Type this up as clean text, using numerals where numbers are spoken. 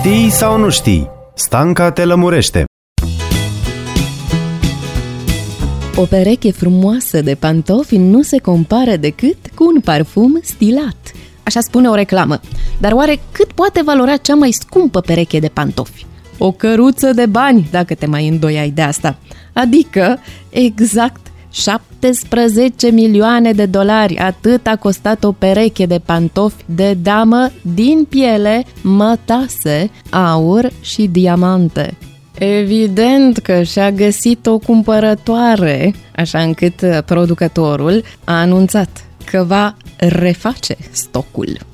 Știi sau nu știi? Stanca te lămurește. O pereche frumoasă de pantofi nu se compară decât cu un parfum stilat. Așa spune o reclamă. Dar oare cât poate valora cea mai scumpă pereche de pantofi? O căruță de bani, dacă te mai îndoiai de asta. Adică, exact 17 milioane de dolari, atât a costat o pereche de pantofi de damă din piele, mătase, aur și diamante. Evident că și-a găsit o cumpărătoare, așa încât producătorul a anunțat că va reface stocul.